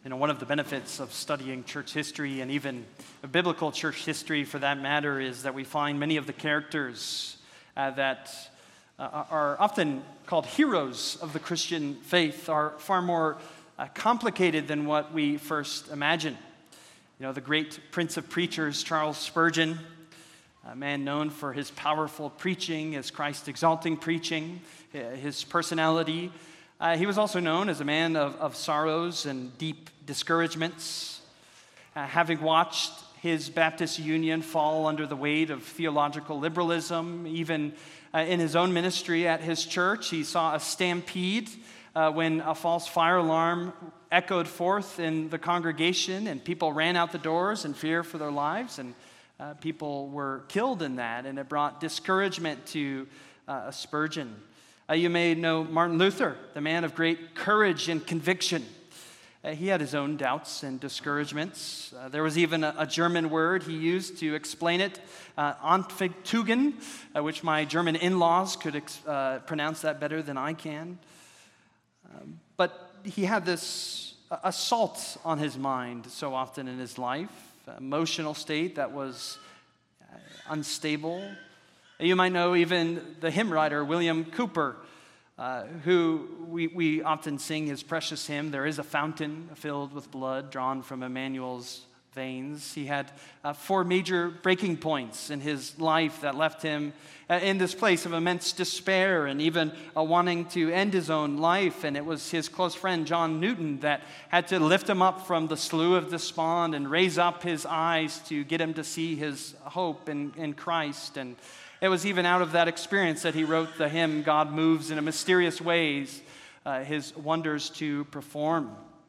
One of the benefits of studying church history, and even biblical church history for that matter, is that we find many of the characters that are often called heroes of the Christian faith are far more complicated than what we first imagine. The great Prince of Preachers, Charles Spurgeon, a man known for his powerful preaching, his Christ-exalting preaching, his personality. He was also known as a man of sorrows and deep discouragements. Having watched his Baptist Union fall under the weight of theological liberalism, even in his own ministry at his church, he saw a stampede when a false fire alarm echoed forth in the congregation, and people ran out the doors in fear for their lives, and people were killed in that, and it brought discouragement to Spurgeon. You may know Martin Luther, the man of great courage and conviction. He had his own doubts and discouragements. There was even a German word he used to explain it, Anfechtung, which my German in-laws could pronounce that better than I can. But he had this assault on his mind so often in his life, emotional state that was unstable. You might know even the hymn writer William Cowper, who we often sing his precious hymn, "There is a fountain filled with blood drawn from Emmanuel's veins." He had 4 major breaking points in his life that left him in this place of immense despair and even wanting to end his own life. And it was his close friend John Newton that had to lift him up from the slough of despond and raise up his eyes to get him to see his hope in Christ. And it was even out of that experience that he wrote the hymn, "God moves in a mysterious ways, his wonders to perform."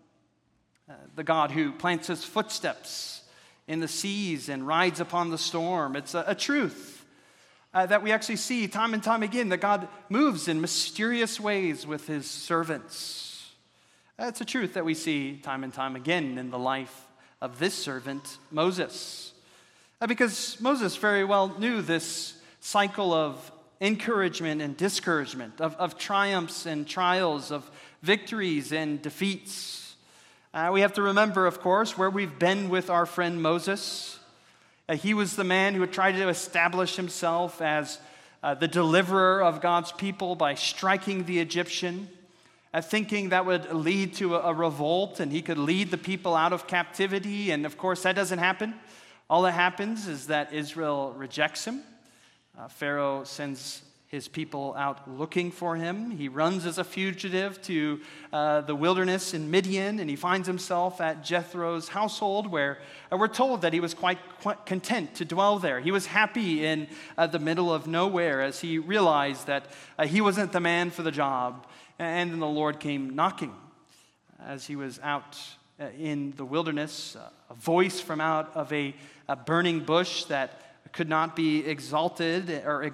The God who plants his footsteps in the seas and rides upon the storm. It's a truth that we actually see time and time again, that God moves in mysterious ways with his servants. It's a truth that we see time and time again in the life of this servant, Moses. Because Moses very well knew this cycle of encouragement and discouragement, of triumphs and trials, of victories and defeats. We have to remember, of course, where we've been with our friend Moses. He was the man who had tried to establish himself as the deliverer of God's people by striking the Egyptian, thinking that would lead to a revolt and he could lead the people out of captivity. And of course, that doesn't happen. All that happens is that Israel rejects him. Pharaoh sends his people out looking for him. He runs as a fugitive to the wilderness in Midian, and he finds himself at Jethro's household, where we're told that he was quite content to dwell there. He was happy in the middle of nowhere as he realized that he wasn't the man for the job. And then the Lord came knocking as he was out in the wilderness, a voice from out of a burning bush that could not be exhausted,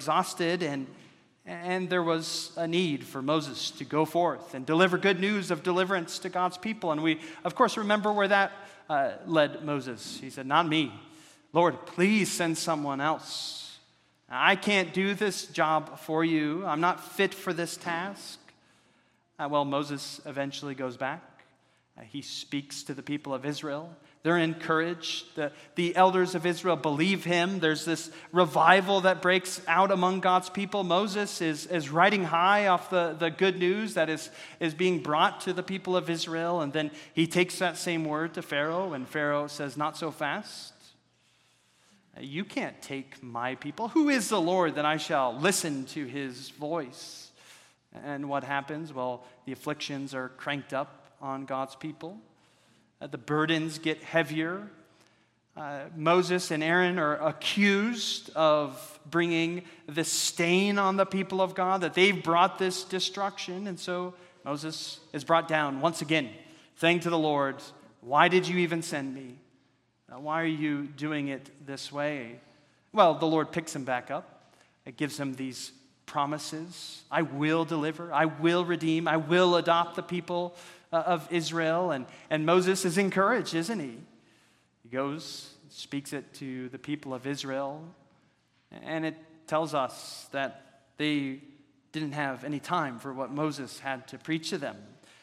and there was a need for Moses to go forth and deliver good news of deliverance to God's people. And we, of course, remember where that led Moses. He said, "Not me. Lord, please send someone else. I can't do this job for you. I'm not fit for this task." Well, Moses eventually goes back. He speaks to the people of Israel. They're encouraged. The elders of Israel believe him. There's this revival that breaks out among God's people. Moses is riding high off the good news that is being brought to the people of Israel. And then he takes that same word to Pharaoh, and Pharaoh says, "Not so fast. You can't take my people. Who is the Lord that I shall listen to his voice?" And what happens? Well, the afflictions are cranked up on God's people. The burdens get heavier. Moses and Aaron are accused of bringing this stain on the people of God, that they've brought this destruction. And so Moses is brought down once again, saying to the Lord, "Why did you even send me? Why are you doing it this way?" Well, the Lord picks him back up. It gives him these promises. I will deliver. I will redeem. I will adopt the people of Israel. And Moses is encouraged, isn't he? He goes, speaks it to the people of Israel, and it tells us that they didn't have any time for what Moses had to preach to them.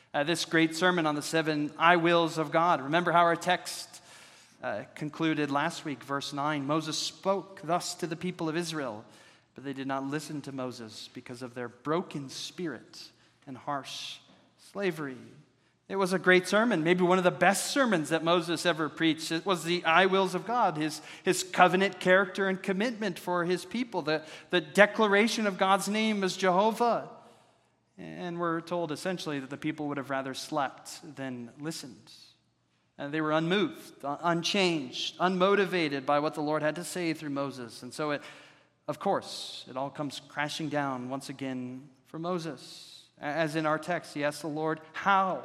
This great sermon on the 7 I wills of God. Remember how our text concluded last week, verse 9. Moses spoke thus to the people of Israel, but they did not listen to Moses because of their broken spirit and harsh slavery. It was a great sermon, maybe one of the best sermons that Moses ever preached. It was the I wills of God, his covenant character and commitment for his people, the declaration of God's name as Jehovah. And we're told essentially that the people would have rather slept than listened. And they were unmoved, unchanged, unmotivated by what the Lord had to say through Moses. And so, of course, it all comes crashing down once again for Moses. As in our text, he asks the Lord, how?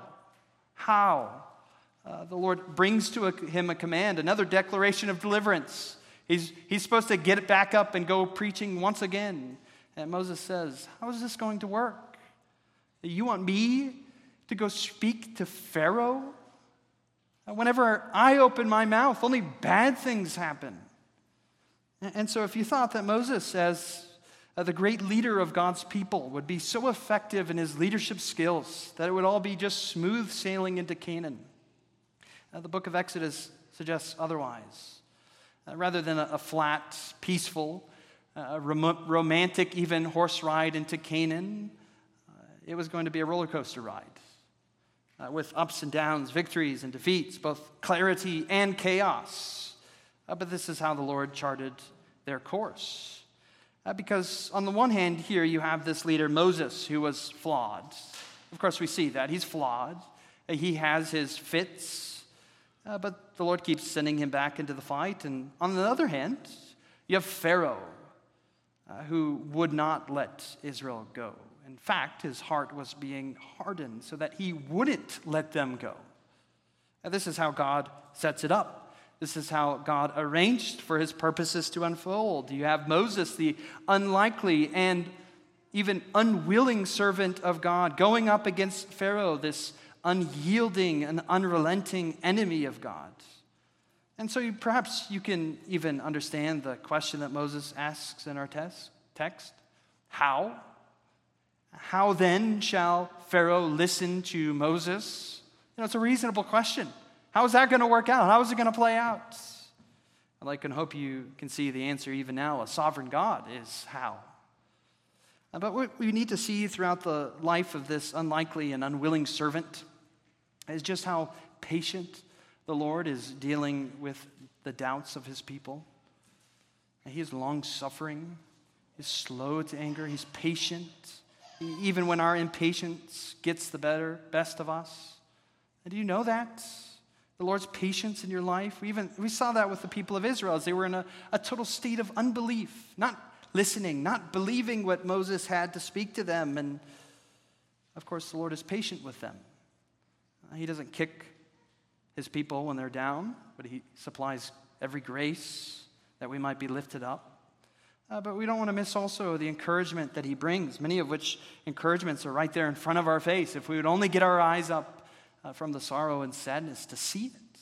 The Lord brings to him a command, another declaration of deliverance. He's supposed to get it back up and go preaching once again. And Moses says, how is this going to work? You want me to go speak to Pharaoh? Whenever I open my mouth, only bad things happen. And so if you thought that Moses, as the great leader of God's people, would be so effective in his leadership skills that it would all be just smooth sailing into Canaan, the book of Exodus suggests otherwise. Rather than a flat, peaceful, romantic even horse ride into Canaan, it was going to be a roller coaster ride with ups and downs, victories and defeats, both clarity and chaos. But this is how the Lord charted their course. Because on the one hand, here you have this leader, Moses, who was flawed. Of course, we see that. He's flawed. He has his fits. But the Lord keeps sending him back into the fight. And on the other hand, you have Pharaoh, who would not let Israel go. In fact, his heart was being hardened so that he wouldn't let them go. And this is how God sets it up. This is how God arranged for his purposes to unfold. You have Moses, the unlikely and even unwilling servant of God, going up against Pharaoh, this unyielding and unrelenting enemy of God. And so perhaps you can even understand the question that Moses asks in our text. How? How then shall Pharaoh listen to Moses? It's a reasonable question. How is that going to work out? How is it going to play out? I like and hope you can see the answer even now. A sovereign God is how. But what we need to see throughout the life of this unlikely and unwilling servant is just how patient the Lord is dealing with the doubts of his people. He is long-suffering. He's slow to anger. He's patient. Even when our impatience gets the best of us. And do you know that? The Lord's patience in your life. We saw that with the people of Israel as they were in a total state of unbelief, not listening, not believing what Moses had to speak to them. And of course, the Lord is patient with them. He doesn't kick his people when they're down, but he supplies every grace that we might be lifted up. But we don't want to miss also the encouragement that he brings, many of which encouragements are right there in front of our face. If we would only get our eyes up from the sorrow and sadness to see it.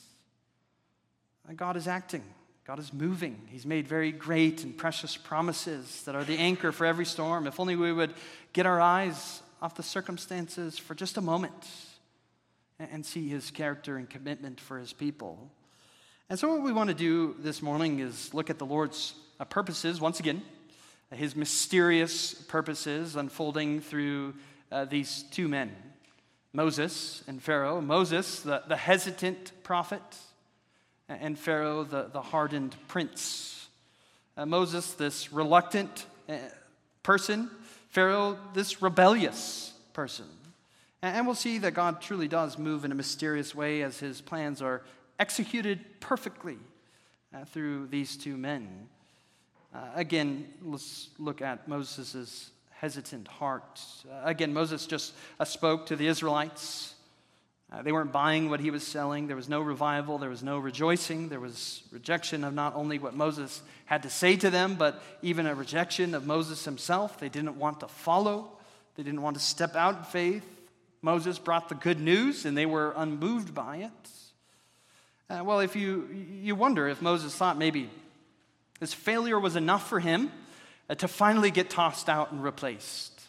God is acting. God is moving. He's made very great and precious promises that are the anchor for every storm. If only we would get our eyes off the circumstances for just a moment and see his character and commitment for his people. And so what we want to do this morning is look at the Lord's purposes, once again, his mysterious purposes unfolding through these two men, Moses and Pharaoh. Moses, the hesitant prophet, and Pharaoh, the hardened prince. Moses, this reluctant person. Pharaoh, this rebellious person. And we'll see that God truly does move in a mysterious way as his plans are executed perfectly through these two men. Again, let's look at Moses' hesitant heart. Again, Moses just spoke to the Israelites. They weren't buying what he was selling. There was no revival. There was no rejoicing. There was rejection of not only what Moses had to say to them, but even a rejection of Moses himself. They didn't want to follow. They didn't want to step out in faith. Moses brought the good news, and they were unmoved by it. Well, if you wonder if Moses thought maybe his failure was enough for him to finally get tossed out and replaced.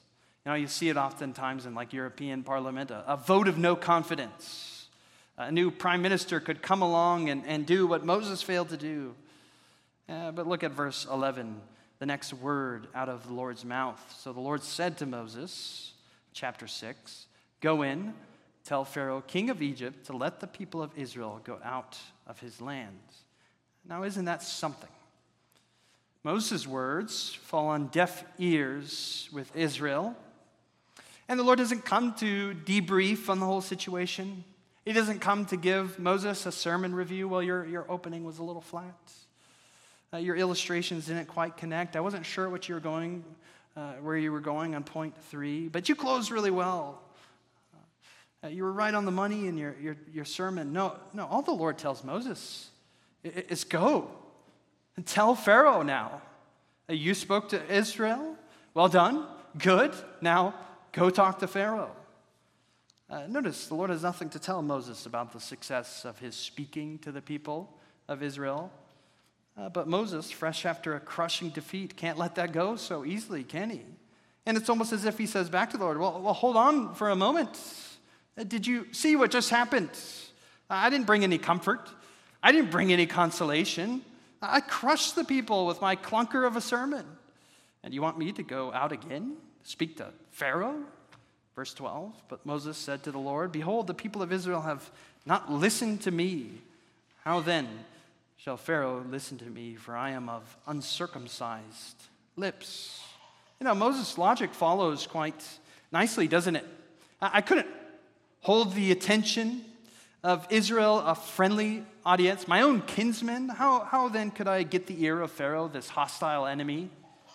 You see it oftentimes in like European Parliament, a vote of no confidence. A new prime minister could come along and do what Moses failed to do. But look at verse 11, the next word out of the Lord's mouth. So the Lord said to Moses, chapter 6, "Go in, tell Pharaoh, king of Egypt, to let the people of Israel go out of his land." Now, isn't that something? Moses' words fall on deaf ears with Israel. And the Lord doesn't come to debrief on the whole situation. He doesn't come to give Moses a sermon review. Well, your opening was a little flat. Your illustrations didn't quite connect. I wasn't sure what you were going, where you were going on point 3, but you closed really well. You were right on the money in your sermon. No, all the Lord tells Moses is go and tell Pharaoh now. You spoke to Israel. Well done. Good. Now go talk to Pharaoh. Notice the Lord has nothing to tell Moses about the success of his speaking to the people of Israel. But Moses, fresh after a crushing defeat, can't let that go so easily, can he? And it's almost as if he says back to the Lord, well, hold on for a moment. Did you see what just happened? I didn't bring any comfort. I didn't bring any consolation. I crushed the people with my clunker of a sermon. And you want me to go out again, speak to Pharaoh? Verse 12, but Moses said to the Lord, "Behold, the people of Israel have not listened to me. How then shall Pharaoh listen to me, for I am of uncircumcised lips?" Moses' logic follows quite nicely, doesn't it? I couldn't hold the attention of Israel, a friendly audience, my own kinsmen. How then could I get the ear of Pharaoh, this hostile enemy?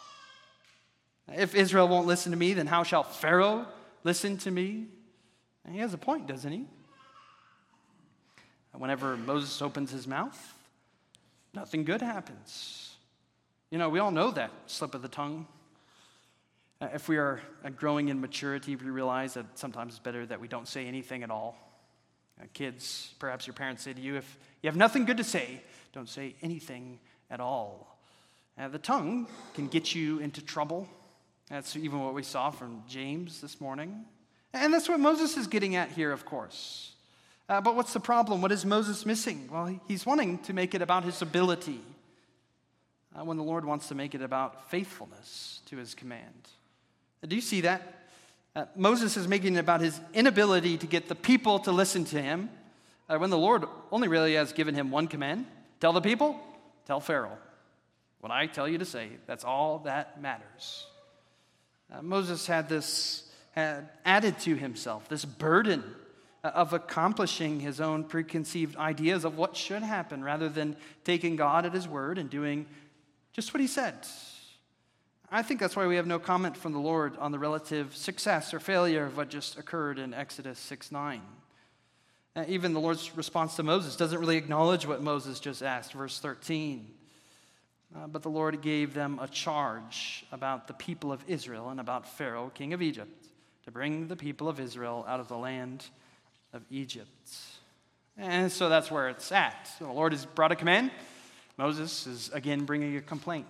If Israel won't listen to me, then how shall Pharaoh listen to me? And he has a point, doesn't he? Whenever Moses opens his mouth, nothing good happens. We all know that slip of the tongue. If we are growing in maturity, we realize that sometimes it's better that we don't say anything at all. Kids, perhaps your parents say to you, if you have nothing good to say, don't say anything at all. The tongue can get you into trouble. That's even what we saw from James this morning. And that's what Moses is getting at here, of course. But what's the problem? What is Moses missing? Well, he's wanting to make it about his ability when the Lord wants to make it about faithfulness to his command. Do you see that? Moses is making it about his inability to get the people to listen to him when the Lord only really has given him one command. Tell the people, tell Pharaoh. What I tell you to say, that's all that matters. Moses had added to himself this burden of accomplishing his own preconceived ideas of what should happen rather than taking God at his word and doing just what he said. I think that's why we have no comment from the Lord on the relative success or failure of what just occurred in Exodus 6:9. Even the Lord's response to Moses doesn't really acknowledge what Moses just asked, verse 13. But the Lord gave them a charge about the people of Israel and about Pharaoh, king of Egypt, to bring the people of Israel out of the land of Egypt. And so that's where it's at. So the Lord has brought a command. Moses is again bringing a complaint,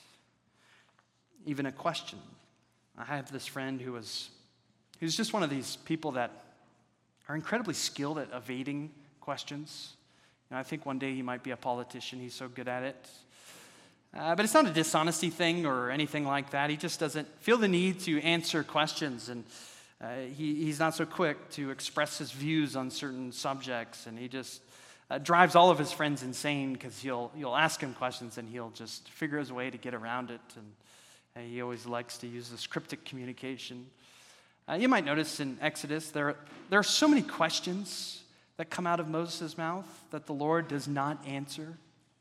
even a question. I have this friend who's just one of these people that are incredibly skilled at evading questions. I think one day he might be a politician. He's so good at it. But it's not a dishonesty thing or anything like that. He just doesn't feel the need to answer questions, and he's not so quick to express his views on certain subjects, and he just drives all of his friends insane because you'll ask him questions and he'll just figure his way to get around it, and he always likes to use this cryptic communication. You might notice in Exodus there are so many questions that come out of Moses' mouth that the Lord does not answer.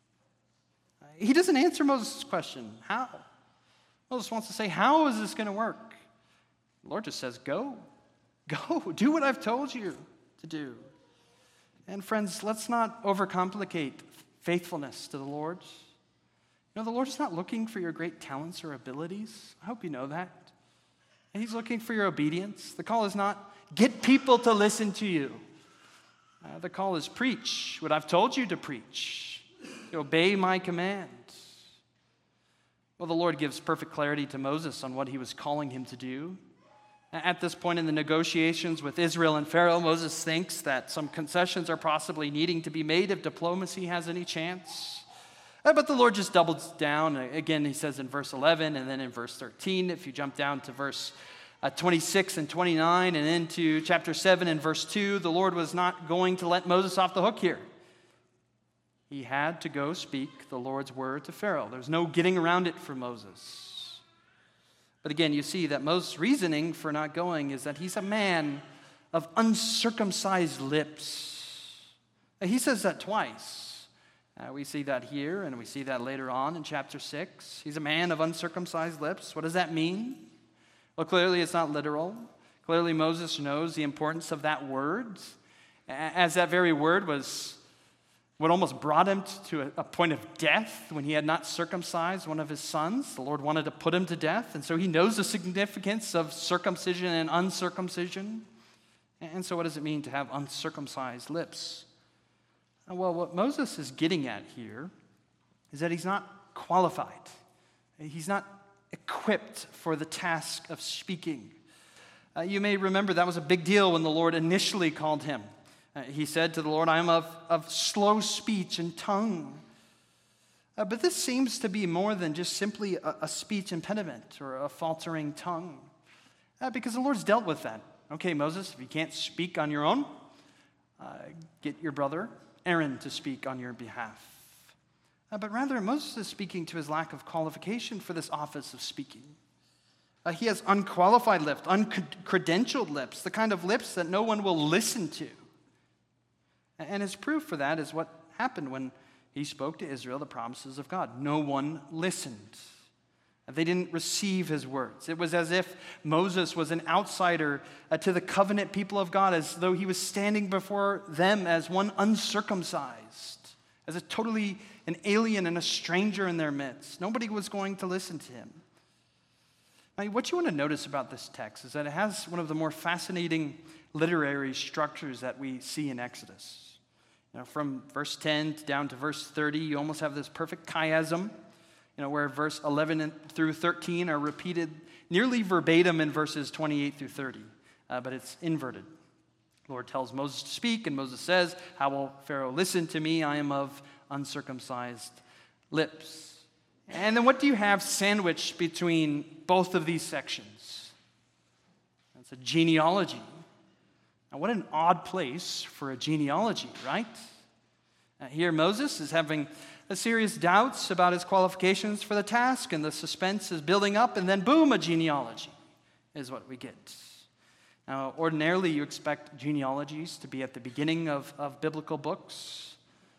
He doesn't answer Moses' question, how? Moses wants to say, how is this going to work? The Lord just says, go, do what I've told you to do. And friends, let's not overcomplicate faithfulness to the Lord. The Lord is not looking for your great talents or abilities. I hope you know that. And he's looking for your obedience. The call is not get people to listen to you. The call is preach what I've told you to preach. Obey my command. Well, the Lord gives perfect clarity to Moses on what he was calling him to do. At this point in the negotiations with Israel and Pharaoh, Moses thinks that some concessions are possibly needing to be made if diplomacy has any chance. But the Lord just doubles down. Again, he says in verse 11 and then in verse 13. If you jump down to verse 26 and 29 and into chapter 7 and verse 2, the Lord was not going to let Moses off the hook here. He had to go speak the Lord's word to Pharaoh. There's no getting around it for Moses. But again, you see that Moses' reasoning for not going is that he's a man of uncircumcised lips. He says that twice. We see that here, and we see that later on in chapter 6. He's a man of uncircumcised lips. What does that mean? Well, clearly it's not literal. Clearly Moses knows the importance of that word, as that very word was what almost brought him to a point of death when he had not circumcised one of his sons. The Lord wanted to put him to death, and so he knows the significance of circumcision and uncircumcision. And so what does it mean to have uncircumcised lips? Well, what Moses is getting at here is that he's not qualified. He's not equipped for the task of speaking. You may remember that was a big deal when the Lord initially called him. He said to the Lord, I am of slow speech and tongue. But this seems to be more than just simply a speech impediment or a faltering tongue. Because the Lord's dealt with that. Okay, Moses, if you can't speak on your own, get your brother Aaron to speak on your behalf. But rather, Moses is speaking to his lack of qualification for this office of speaking. He has unqualified lips, uncredentialed lips, the kind of lips that no one will listen to. And his proof for that is what happened when he spoke to Israel the promises of God. No one listened. They didn't receive his words. It was as if Moses was an outsider to the covenant people of God, as though he was standing before them as one uncircumcised, as an alien and a stranger in their midst. Nobody was going to listen to him. Now, what you want to notice about this text is that it has one of the more fascinating literary structures that we see in Exodus. From verse 10 down to verse 30, you almost have this perfect chiasm. Where verse 11 through 13 are repeated nearly verbatim in verses 28 through 30, but it's inverted. The Lord tells Moses to speak, and Moses says, how will Pharaoh listen to me? I am of uncircumcised lips. And then what do you have sandwiched between both of these sections? That's a genealogy. Now, what an odd place for a genealogy, right? Here Moses is having serious doubts about his qualifications for the task, and the suspense is building up, and then boom, a genealogy is what we get. Now, ordinarily you expect genealogies to be at the beginning of biblical books.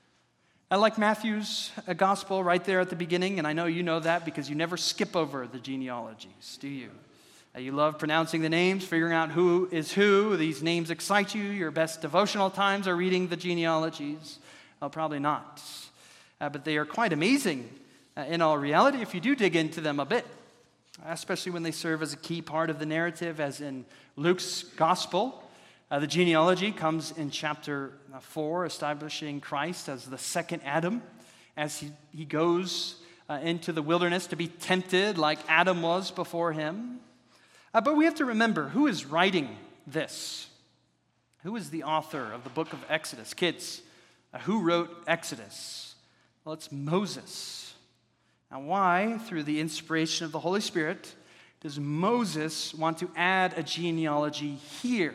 I like Matthew's gospel right there at the beginning, and I know you know that because you never skip over the genealogies, do you? You love pronouncing the names, figuring out who is who. These names excite you. Your best devotional times are reading the genealogies. Well, probably not. But they are quite amazing in all reality if you do dig into them a bit, especially when they serve as a key part of the narrative, as in Luke's gospel. The genealogy comes in chapter 4, establishing Christ as the second Adam, as he goes into the wilderness to be tempted like Adam was before him. But we have to remember, who is writing this? Who is the author of the book of Exodus? Kids, who wrote Exodus? Well, it's Moses. Now, why, through the inspiration of the Holy Spirit, does Moses want to add a genealogy here?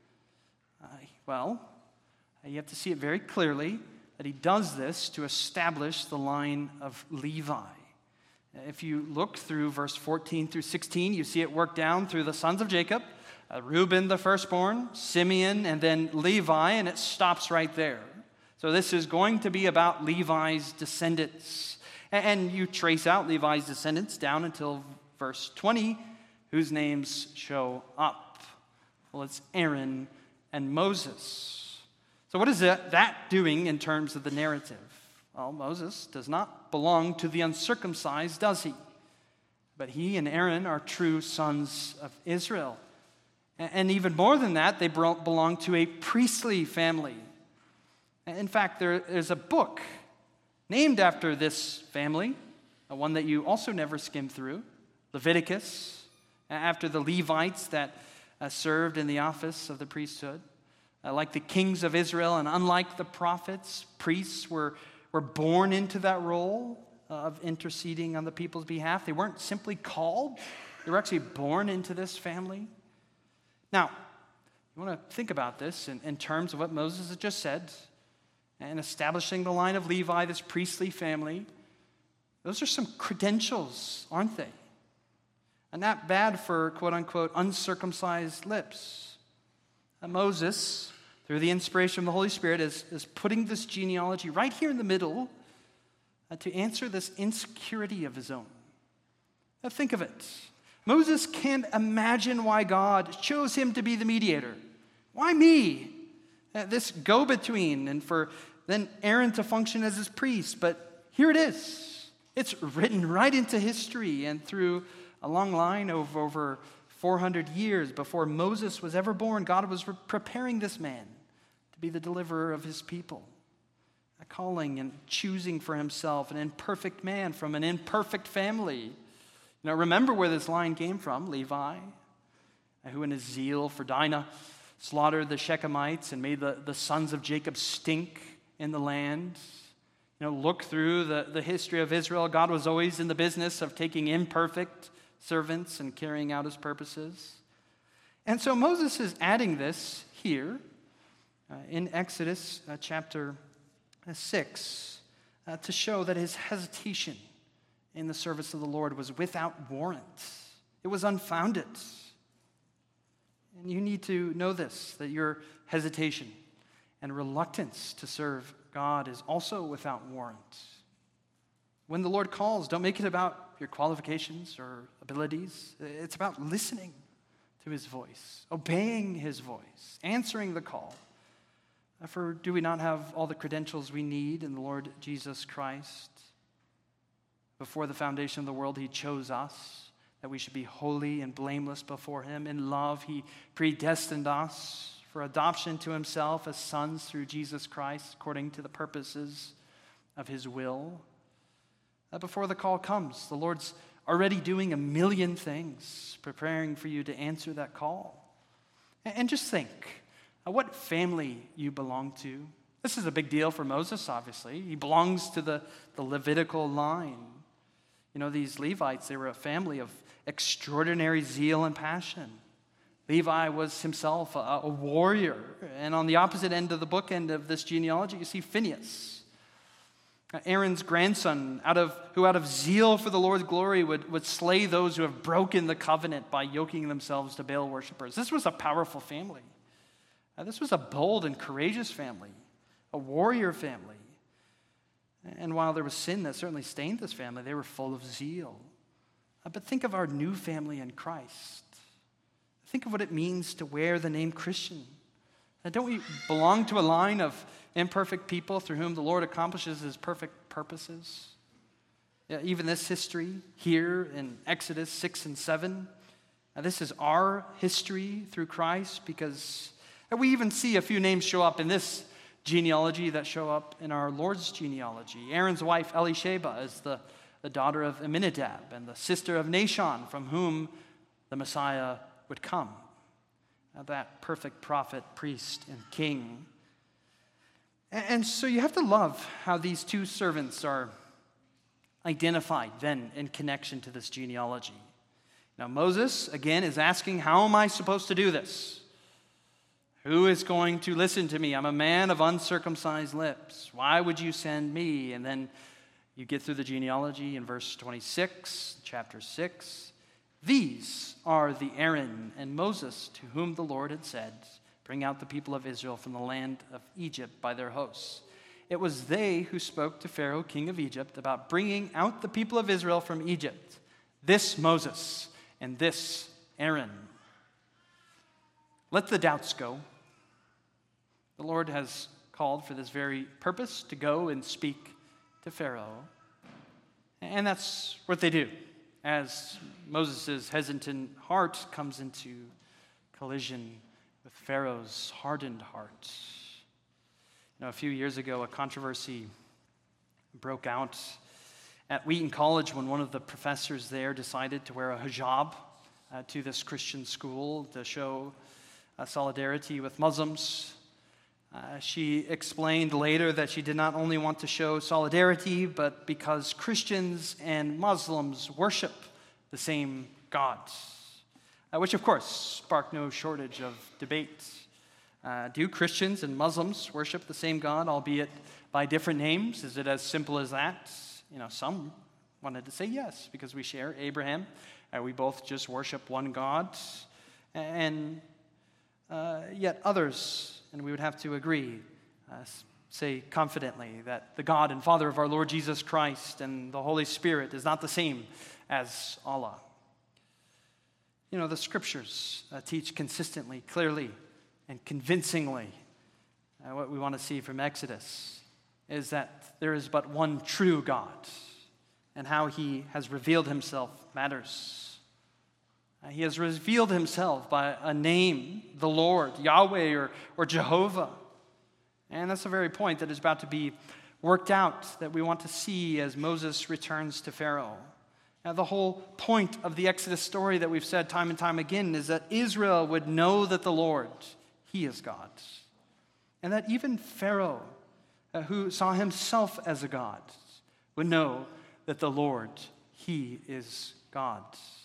You have to see it very clearly that he does this to establish the line of Levi. If you look through verse 14 through 16, you see it worked down through the sons of Jacob, Reuben the firstborn, Simeon, and then Levi, and it stops right there. So this is going to be about Levi's descendants. And you trace out Levi's descendants down until verse 20, whose names show up. Well, it's Aaron and Moses. So what is that doing in terms of the narrative? Well, Moses does not belong to the uncircumcised, does he? But he and Aaron are true sons of Israel. And even more than that, they belong to a priestly family. In fact, there is a book named after this family, one that you also never skim through, Leviticus, after the Levites that served in the office of the priesthood. Like the kings of Israel, and unlike the prophets, priests were born into that role of interceding on the people's behalf. They weren't simply called, they were actually born into this family. Now, you want to think about this in terms of what Moses has just said, and establishing the line of Levi, this priestly family. Those are some credentials, aren't they? And not bad for, quote-unquote, uncircumcised lips. Moses, through the inspiration of the Holy Spirit, is putting this genealogy right here in the middle to answer this insecurity of his own. Now think of it. Moses can't imagine why God chose him to be the mediator. Why me? This go-between, and for then Aaron to function as his priest. But here it is. It's written right into history, and through a long line of over 400 years before Moses was ever born, God was preparing this man to be the deliverer of his people, calling and choosing for himself an imperfect man from an imperfect family. Now remember where this line came from, Levi, who in his zeal for Dinah slaughtered the Shechemites and made the sons of Jacob stink in the land. Look through the history of Israel. God was always in the business of taking imperfect servants and carrying out his purposes. And so Moses is adding this here in Exodus chapter 6 to show that his hesitation in the service of the Lord was without warrant. It was unfounded. And you need to know this, that your hesitation and reluctance to serve God is also without warrant. When the Lord calls, don't make it about your qualifications or abilities. It's about listening to his voice, obeying his voice, answering the call. For do we not have all the credentials we need in the Lord Jesus Christ? Before the foundation of the world, he chose us, that we should be holy and blameless before him. In love, he predestined us for adoption to himself as sons through Jesus Christ, according to the purposes of his will. Before the call comes, the Lord's already doing a million things, preparing for you to answer that call. And just think, what family you belong to. This is a big deal for Moses, obviously. He belongs to the Levitical line. These Levites, they were a family of extraordinary zeal and passion. Levi was himself a warrior. And on the opposite end of the bookend of this genealogy, you see Phinehas, Aaron's grandson, who out of zeal for the Lord's glory would slay those who have broken the covenant by yoking themselves to Baal worshipers. This was a powerful family. This was a bold and courageous family, a warrior family. And while there was sin that certainly stained this family, they were full of zeal. But think of our new family in Christ. Think of what it means to wear the name Christian. Don't we belong to a line of imperfect people through whom the Lord accomplishes his perfect purposes? Even this history here in Exodus 6 and 7, this is our history through Christ, because we even see a few names show up in this genealogy that show up in our Lord's genealogy. Aaron's wife, Elisheba, is the daughter of Amminadab and the sister of Nahshon, from whom the Messiah would come. That perfect prophet, priest, and king. And so you have to love how these two servants are identified then in connection to this genealogy. Now Moses, again, is asking, how am I supposed to do this? Who is going to listen to me? I'm a man of uncircumcised lips. Why would you send me? And then you get through the genealogy in verse 26, chapter 6. These are the Aaron and Moses to whom the Lord had said, bring out the people of Israel from the land of Egypt by their hosts. It was they who spoke to Pharaoh, king of Egypt, about bringing out the people of Israel from Egypt. This Moses and this Aaron. Let the doubts go. The Lord has called for this very purpose, to go and speak to Pharaoh. And that's what they do, as Moses' hesitant heart comes into collision with Pharaoh's hardened heart. A few years ago, a controversy broke out at Wheaton College when one of the professors there decided to wear a hijab to this Christian school to show solidarity with Muslims. She explained later that she did not only want to show solidarity, but because Christians and Muslims worship the same God, which of course sparked no shortage of debate. Do Christians and Muslims worship the same God, albeit by different names? Is it as simple as that? Some wanted to say yes, because we share Abraham. We both just worship one God. And yet others, and we would have to agree, say confidently that the God and Father of our Lord Jesus Christ and the Holy Spirit is not the same as Allah. The Scriptures teach consistently, clearly, and convincingly what we want to see from Exodus is that there is but one true God, and how he has revealed himself matters. He has revealed himself by a name, the Lord, Yahweh or Jehovah. And that's the very point that is about to be worked out, that we want to see as Moses returns to Pharaoh. Now, the whole point of the Exodus story that we've said time and time again is that Israel would know that the Lord, he is God. And that even Pharaoh, who saw himself as a god, would know that the Lord, he is God.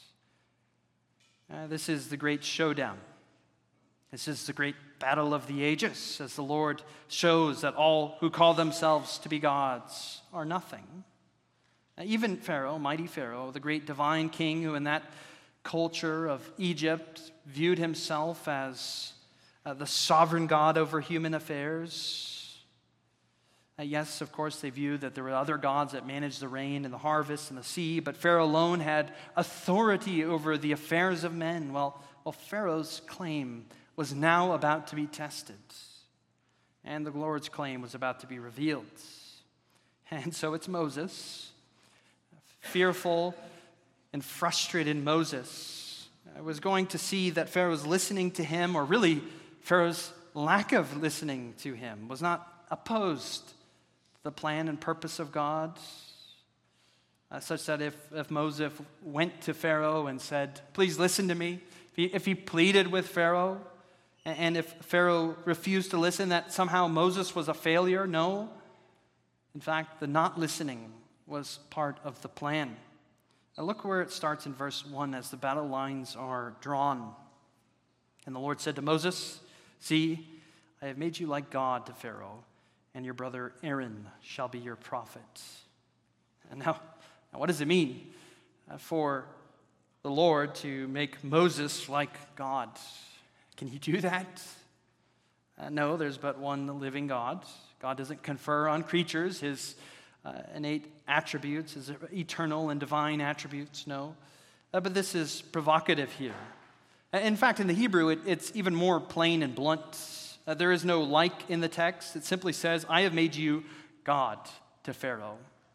This is the great showdown. This is the great battle of the ages, as the Lord shows that all who call themselves to be gods are nothing. Even Pharaoh, mighty Pharaoh, the great divine king who in that culture of Egypt viewed himself as the sovereign God over human affairs. Yes, of course, they viewed that there were other gods that managed the rain and the harvest and the sea, but Pharaoh alone had authority over the affairs of men. Well, Pharaoh's claim was now about to be tested, and the Lord's claim was about to be revealed. And so it's Moses, fearful and frustrated Moses, was going to see that Pharaoh was listening to him, or really Pharaoh's lack of listening to him, was not opposed to the plan and purpose of God, such that if Moses went to Pharaoh and said, please listen to me, if he pleaded with Pharaoh, and if Pharaoh refused to listen, that somehow Moses was a failure. No. In fact, the not listening was part of the plan. Now look where it starts in verse 1 as the battle lines are drawn. And the Lord said to Moses, see, I have made you like God to Pharaoh, and your brother Aaron shall be your prophet. And now what does it mean for the Lord to make Moses like God? Can he do that? No, there's but one living God. God doesn't confer on creatures his innate attributes, his eternal and divine attributes, no. But this is provocative here. In fact, in the Hebrew, it's even more plain and blunt. There is no like in the text. It simply says, I have made you God to Pharaoh.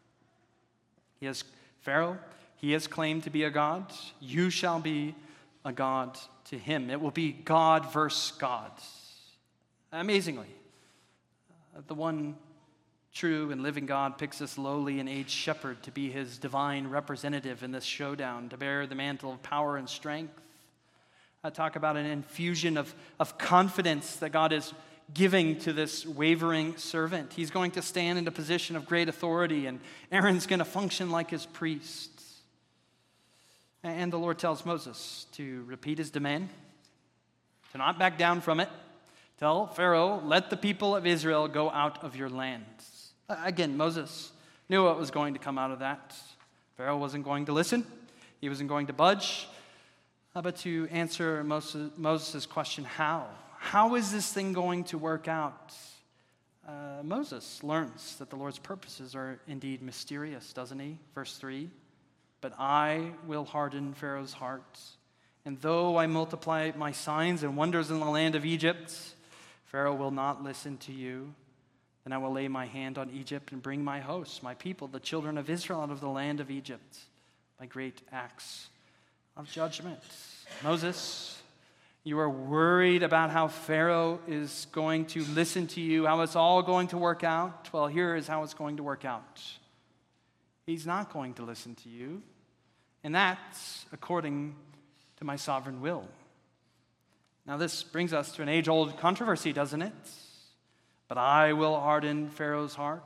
Pharaoh, he has claimed to be a god. You shall be a god to him. It will be God versus God. Amazingly, the one true and living God picks this lowly and aged shepherd to be his divine representative in this showdown, to bear the mantle of power and strength. I talk about an infusion of confidence that God is giving to this wavering servant. He's going to stand in a position of great authority, and Aaron's going to function like his priest. And the Lord tells Moses to repeat his demand, to not back down from it. Tell Pharaoh, let the people of Israel go out of your land. Again, Moses knew what was going to come out of that. Pharaoh wasn't going to listen. He wasn't going to budge. But to answer Moses' question, how? How is this thing going to work out? Moses learns that the Lord's purposes are indeed mysterious, doesn't he? Verse 3, but I will harden Pharaoh's heart, and though I multiply my signs and wonders in the land of Egypt, Pharaoh will not listen to you. Then I will lay my hand on Egypt and bring my hosts, my people, the children of Israel, out of the land of Egypt by great acts of judgment. Moses, you are worried about how Pharaoh is going to listen to you, how it's all going to work out. Well, here is how it's going to work out. He's not going to listen to you. And that's according to my sovereign will. Now, this brings us to an age-old controversy, doesn't it? But I will harden Pharaoh's heart.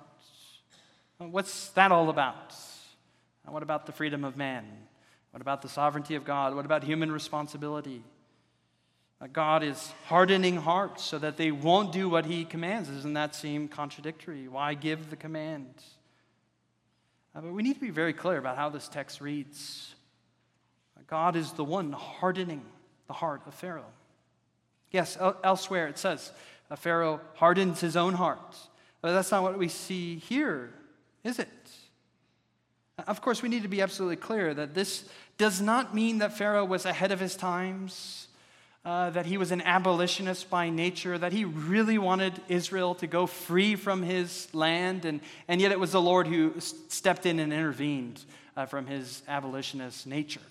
What's that all about? What about the freedom of man? What about the sovereignty of God? What about human responsibility? God is hardening hearts so that they won't do what he commands. Doesn't that seem contradictory? Why give the command? But we need to be very clear about how this text reads. God is the one hardening the heart of Pharaoh. Yes, elsewhere it says, Pharaoh hardens his own heart. But that's not what we see here, is it? Of course, we need to be absolutely clear that this does not mean that Pharaoh was ahead of his times, that he was an abolitionist by nature, that he really wanted Israel to go free from his land, and yet it was the Lord who stepped in and intervened from his abolitionist nature.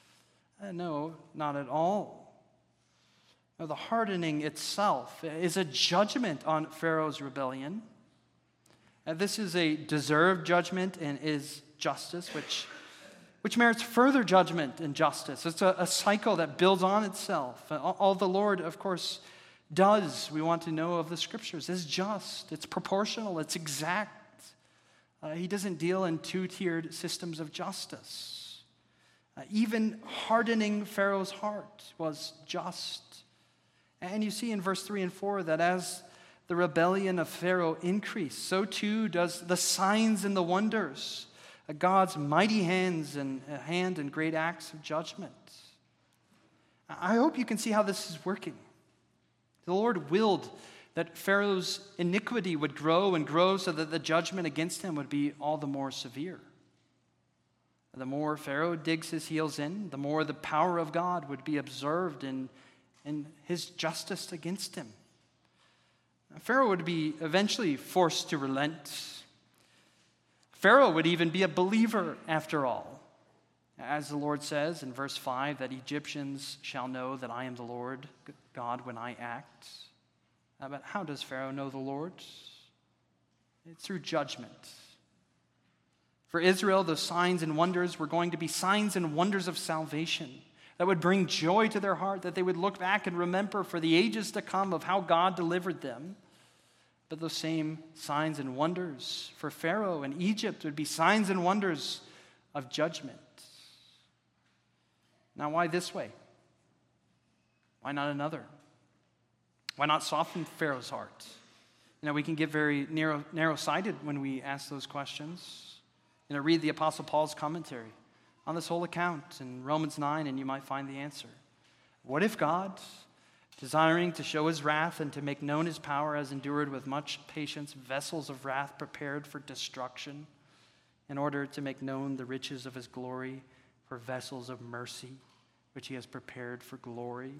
No, not at all. No, the hardening itself is a judgment on Pharaoh's rebellion. This is a deserved judgment and is justice, which merits further judgment and justice. It's a cycle that builds on itself. All the Lord, of course, does, we want to know of the Scriptures, is just. It's proportional. It's exact. He doesn't deal in two-tiered systems of justice. Even hardening Pharaoh's heart was just. And you see in verse 3 and 4 that as the rebellion of Pharaoh increased, so too does the signs and the wonders, God's mighty hand and great acts of judgment. I hope you can see how this is working. The Lord willed that Pharaoh's iniquity would grow and grow so that the judgment against him would be all the more severe. The more Pharaoh digs his heels in, the more the power of God would be observed in his justice against him. Pharaoh would be eventually forced to relent. Pharaoh would even be a believer after all. As the Lord says in verse 5, that Egyptians shall know that I am the Lord God when I act. But how does Pharaoh know the Lord? It's through judgment. For Israel, those signs and wonders were going to be signs and wonders of salvation that would bring joy to their heart, that they would look back and remember for the ages to come of how God delivered them. But those same signs and wonders for Pharaoh and Egypt would be signs and wonders of judgment. Now, why this way? Why not another? Why not soften Pharaoh's heart? We can get very narrow-sighted when we ask those questions. Read the Apostle Paul's commentary on this whole account in Romans 9, and you might find the answer. What if God, desiring to show his wrath and to make known his power, has endured with much patience vessels of wrath prepared for destruction, in order to make known the riches of his glory for vessels of mercy, which he has prepared for glory?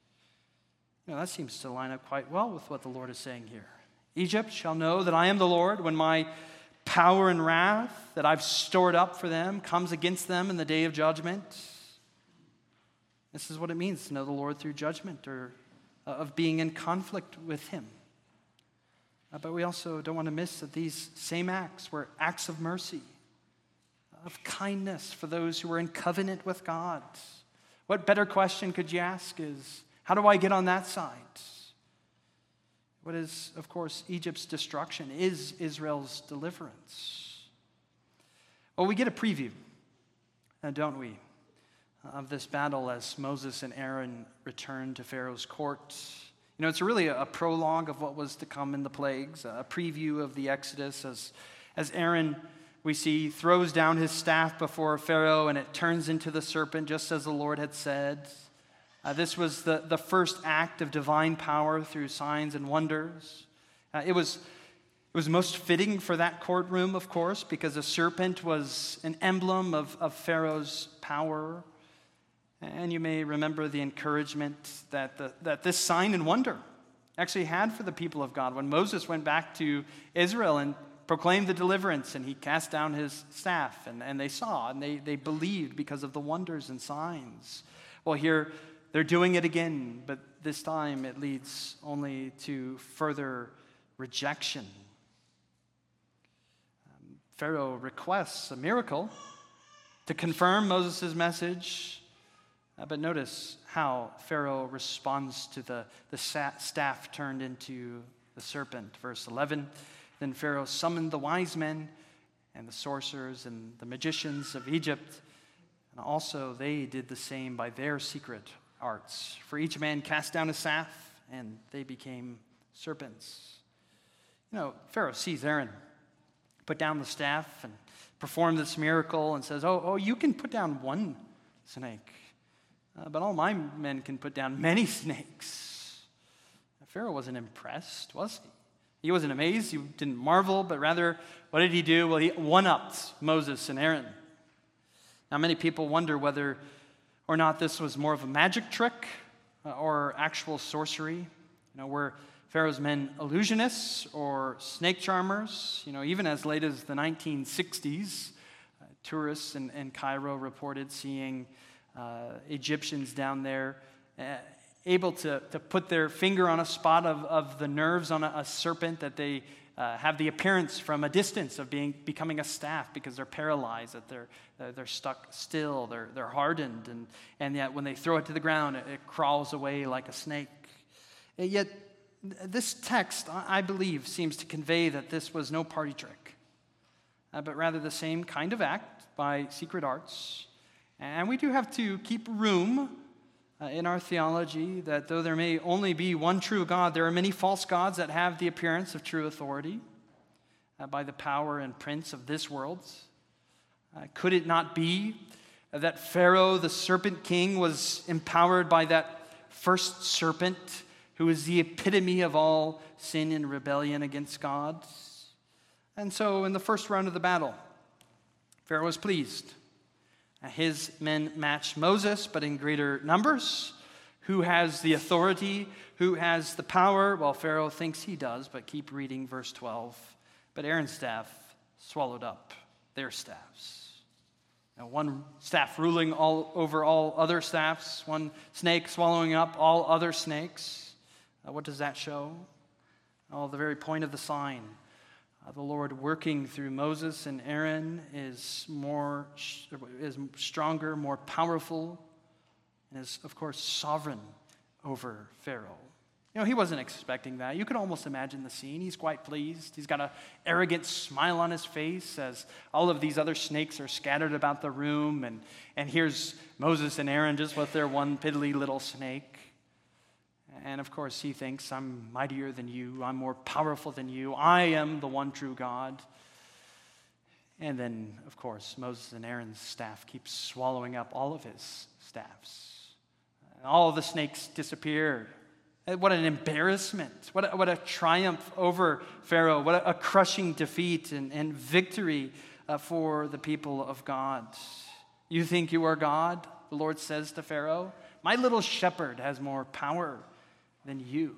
That seems to line up quite well with what the Lord is saying here. Egypt shall know that I am the Lord when my power and wrath that I've stored up for them comes against them in the day of judgment. This is what it means to know the Lord through judgment, or of being in conflict with him. But we also don't want to miss that these same acts were acts of mercy, of kindness for those who were in covenant with God. What better question could you ask is, how do I get on that side? What is, of course, Egypt's destruction is Israel's deliverance. Well, we get a preview, don't we, of this battle as Moses and Aaron return to Pharaoh's court. It's really a prologue of what was to come in the plagues, a preview of the Exodus as Aaron, we see, throws down his staff before Pharaoh and it turns into the serpent, just as the Lord had said. This was the first act of divine power through signs and wonders. It was most fitting for that courtroom, of course, because a serpent was an emblem of Pharaoh's power. And you may remember the encouragement that this sign and wonder actually had for the people of God when Moses went back to Israel and proclaimed the deliverance, and he cast down his staff, and they saw, and they believed because of the wonders and signs. Well, here they're doing it again, but this time it leads only to further rejection. Pharaoh requests a miracle to confirm Moses' message, But notice how Pharaoh responds to the staff turned into the serpent. Verse 11, then Pharaoh summoned the wise men and the sorcerers and the magicians of Egypt, and also they did the same by their secret arts. For each man cast down a staff, and they became serpents. Pharaoh sees Aaron put down the staff and perform this miracle and says, oh, you can put down one snake, but all my men can put down many snakes. Pharaoh wasn't impressed, was he? He wasn't amazed, he didn't marvel, but rather, what did he do? Well, he one-upped Moses and Aaron. Now, many people wonder whether or not this was more of a magic trick or actual sorcery. Were Pharaoh's men illusionists or snake charmers? Even as late as the 1960s, tourists in Cairo reported seeing Egyptians down there able to put their finger on a spot of the nerves on a serpent that they have the appearance from a distance of becoming a staff because they're paralyzed, that they're stuck still, they're hardened, and yet when they throw it to the ground, it crawls away like a snake. Yet this text, I believe, seems to convey that this was no party trick, but rather the same kind of act by secret arts. And we do have to keep room in our theology that though there may only be one true God, there are many false gods that have the appearance of true authority by the power and prince of this world. Could it not be that Pharaoh, the serpent king, was empowered by that first serpent who is the epitome of all sin and rebellion against God? And so in the first round of the battle, Pharaoh was pleased. His men matched Moses, but in greater numbers. Who has the authority? Who has the power? Well, Pharaoh thinks he does, but keep reading verse 12. But Aaron's staff swallowed up their staffs. One staff ruling all over all other staffs, one snake swallowing up all other snakes. What does that show? The very point of the sign. The Lord working through Moses and Aaron is stronger, more powerful, and is, of course, sovereign over Pharaoh. He wasn't expecting that. You could almost imagine the scene. He's quite pleased. He's got an arrogant smile on his face as all of these other snakes are scattered about the room, and here's Moses and Aaron just with their one piddly little snake. And of course, he thinks, I'm mightier than you. I'm more powerful than you. I am the one true God. And then, of course, Moses and Aaron's staff keeps swallowing up all of his staffs. And all of the snakes disappear. What an embarrassment. What a triumph over Pharaoh. What a crushing defeat and victory for the people of God. You think you are God? The Lord says to Pharaoh. My little shepherd has more power than you.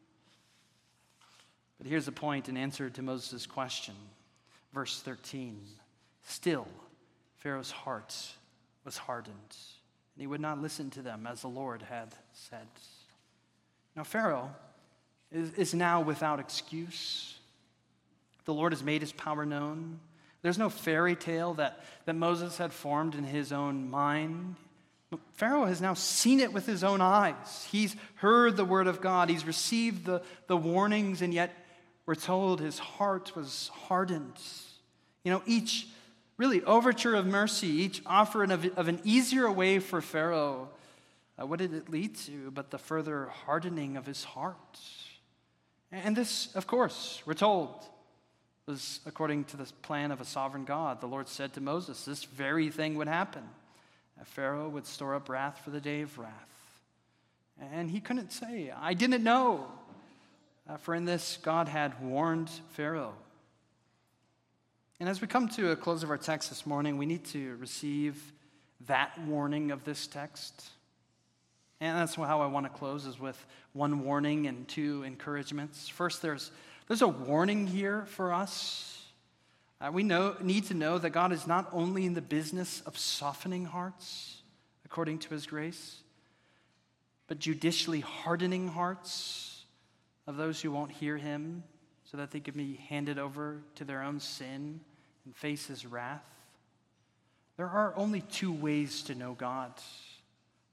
But here's the point in answer to Moses' question. Verse 13. Still, Pharaoh's heart was hardened, and he would not listen to them as the Lord had said. Now, Pharaoh is now without excuse. The Lord has made his power known. There's no fairy tale that Moses had formed in his own mind. Pharaoh has now seen it with his own eyes. He's heard the word of God. He's received the warnings, and yet we're told his heart was hardened. Each really overture of mercy, each offer of an easier way for Pharaoh, what did it lead to but the further hardening of his heart? And this, of course, we're told, was according to the plan of a sovereign God. The Lord said to Moses, this very thing would happen. Pharaoh would store up wrath for the day of wrath. And he couldn't say, I didn't know. For in this, God had warned Pharaoh. And as we come to a close of our text this morning, we need to receive that warning of this text. And that's how I want to close, is with one warning and two encouragements. First, there's a warning here for us. We need to know that God is not only in the business of softening hearts according to his grace, but judicially hardening hearts of those who won't hear him so that they can be handed over to their own sin and face his wrath. There are only two ways to know God.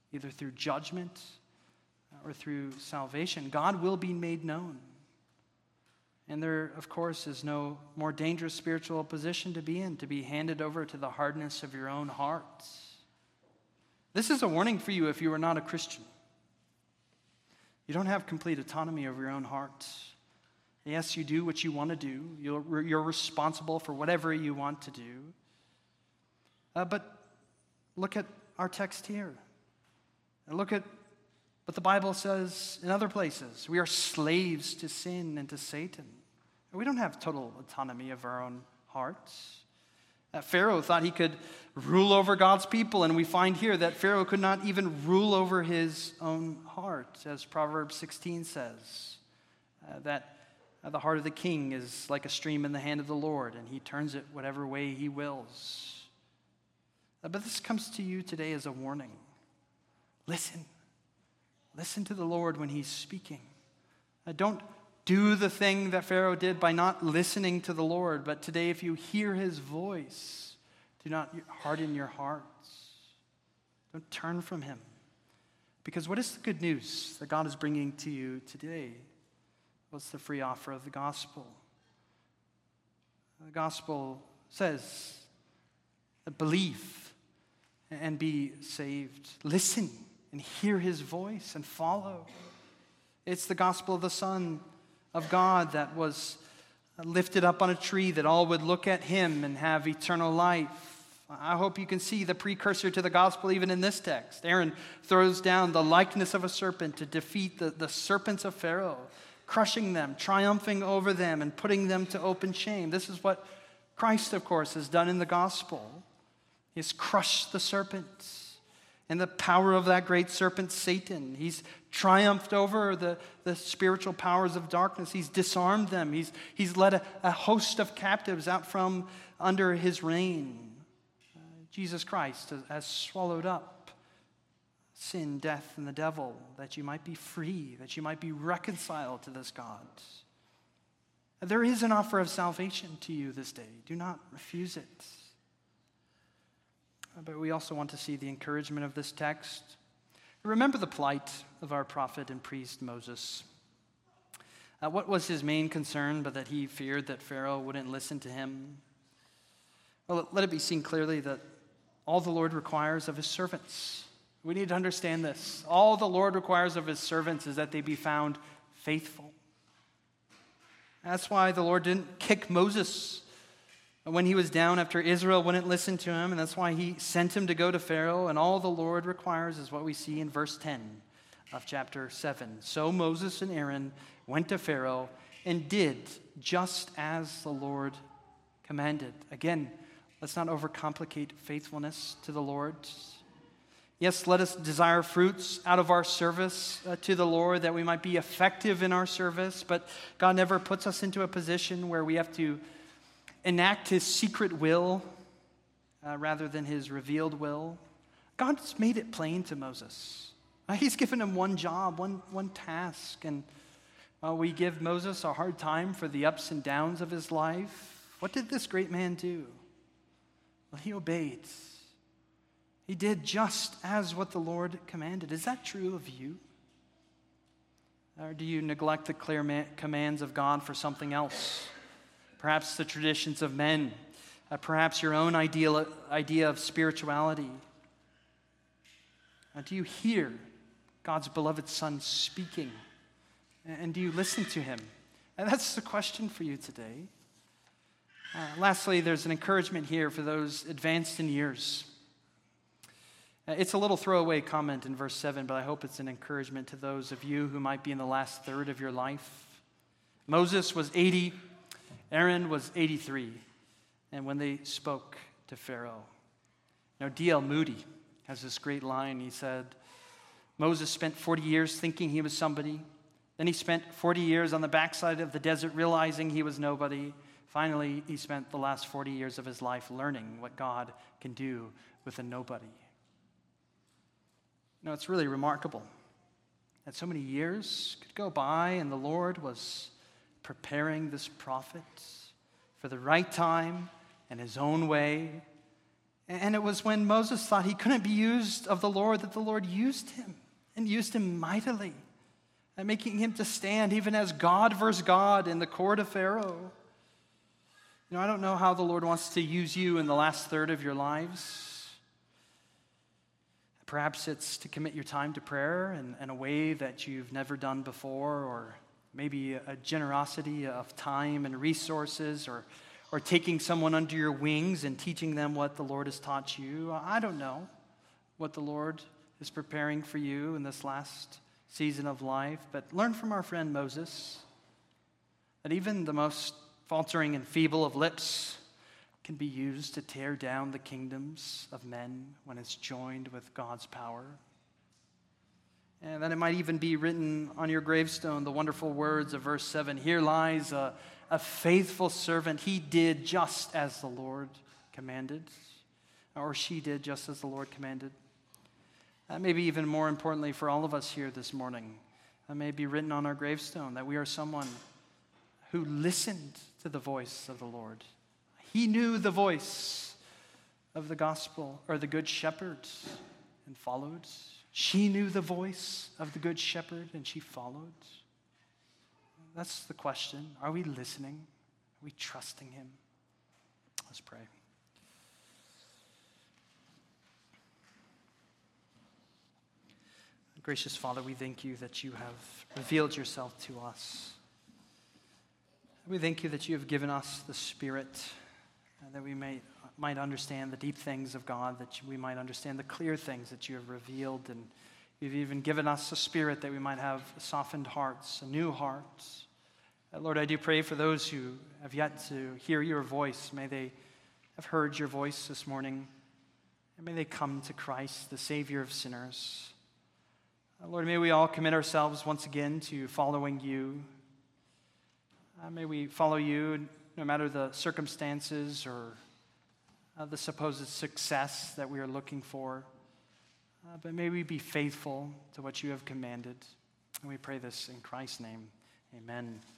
either through judgment or through salvation. God will be made known. And there, of course, is no more dangerous spiritual position to be in, to be handed over to the hardness of your own heart. This is a warning for you if you are not a Christian. You don't have complete autonomy over your own heart. Yes, you do what you want to do. You're responsible for whatever you want to do. But look at our text here. And look at what the Bible says in other places. We are slaves to sin and to Satan. We don't have total autonomy of our own hearts. Pharaoh thought he could rule over God's people, and we find here that Pharaoh could not even rule over his own heart, as Proverbs 16 says, that the heart of the king is like a stream in the hand of the Lord, and he turns it whatever way he wills. But this comes to you today as a warning. Listen. Listen to the Lord when he's speaking. Don't do the thing that Pharaoh did by not listening to the Lord, but today if you hear his voice, do not harden your hearts. Don't turn from him. Because what is the good news that God is bringing to you today? What's the free offer of the gospel? The gospel says, believe and be saved. Listen and hear his voice and follow. It's the gospel of the Son of God that was lifted up on a tree that all would look at him and have eternal life. I hope you can see the precursor to the gospel even in this text. Aaron throws down the likeness of a serpent to defeat the serpents of Pharaoh, crushing them, triumphing over them, and putting them to open shame. This is what Christ, of course, has done in the gospel. He has crushed the serpents. And the power of that great serpent, Satan. He's triumphed over the spiritual powers of darkness. He's disarmed them. He's led a host of captives out from under his reign. Jesus Christ has swallowed up sin, death, and the devil, that you might be free, that you might be reconciled to this God. There is an offer of salvation to you this day. Do not refuse it. But we also want to see the encouragement of this text. Remember the plight of our prophet and priest Moses. What was his main concern, but that he feared that Pharaoh wouldn't listen to him? Well, let it be seen clearly that all the Lord requires of his servants. We need to understand this. All the Lord requires of his servants is that they be found faithful. That's why the Lord didn't kick Moses when he was down after Israel wouldn't listen to him, and that's why he sent him to go to Pharaoh, and all the Lord requires is what we see in verse 10 of chapter 7. So Moses and Aaron went to Pharaoh and did just as the Lord commanded. Again, let's not overcomplicate faithfulness to the Lord. Yes, let us desire fruits out of our service to the Lord, that we might be effective in our service, but God never puts us into a position where we have to enact his secret will rather than his revealed will. God's made it plain to Moses. He's given him one job, one task, and we give Moses a hard time for the ups and downs of his life. What did this great man do? Well, he obeyed. He did just as what the Lord commanded. Is that true of you? Or do you neglect the clear commands of God for something else? Perhaps the traditions of men, perhaps your own idea of spirituality. Do you hear God's beloved Son speaking? And do you listen to him? And that's the question for you today. Lastly, there's an encouragement here for those advanced in years. It's a little throwaway comment in verse 7, but I hope it's an encouragement to those of you who might be in the last third of your life. Moses was 80. Aaron was 83, and when they spoke to Pharaoh. Now, D.L. Moody has this great line. He said, Moses spent 40 years thinking he was somebody. Then he spent 40 years on the backside of the desert realizing he was nobody. Finally, he spent the last 40 years of his life learning what God can do with a nobody. Now, it's really remarkable that so many years could go by and the Lord was preparing this prophet for the right time and his own way. And it was when Moses thought he couldn't be used of the Lord that the Lord used him, and used him mightily, and making him to stand even as God versus God in the court of Pharaoh. I don't know how the Lord wants to use you in the last third of your lives. Perhaps it's to commit your time to prayer in a way that you've never done before, or maybe a generosity of time and resources, or taking someone under your wings and teaching them what the Lord has taught you. I don't know what the Lord is preparing for you in this last season of life, but learn from our friend Moses that even the most faltering and feeble of lips can be used to tear down the kingdoms of men when it's joined with God's power. And then it might even be written on your gravestone, the wonderful words of verse 7, "Here lies a faithful servant. He did just as the Lord commanded," or she did just as the Lord commanded. Maybe even more importantly for all of us here this morning, that may be written on our gravestone, that we are someone who listened to the voice of the Lord. He knew the voice of the gospel, or the good shepherd, and followed. She knew the voice of the good shepherd, and she followed. That's the question. Are we listening? Are we trusting him? Let's pray. Gracious Father, we thank you that you have revealed yourself to us. We thank you that you have given us the Spirit, that we might understand the deep things of God, that we might understand the clear things that you have revealed, and you've even given us a spirit that we might have softened hearts, a new heart. Lord, I do pray for those who have yet to hear your voice. May they have heard your voice this morning, and may they come to Christ, the Savior of sinners. Lord, may we all commit ourselves once again to following you. May we follow you no matter the circumstances or the supposed success that we are looking for. But may we be faithful to what you have commanded. And we pray this in Christ's name. Amen.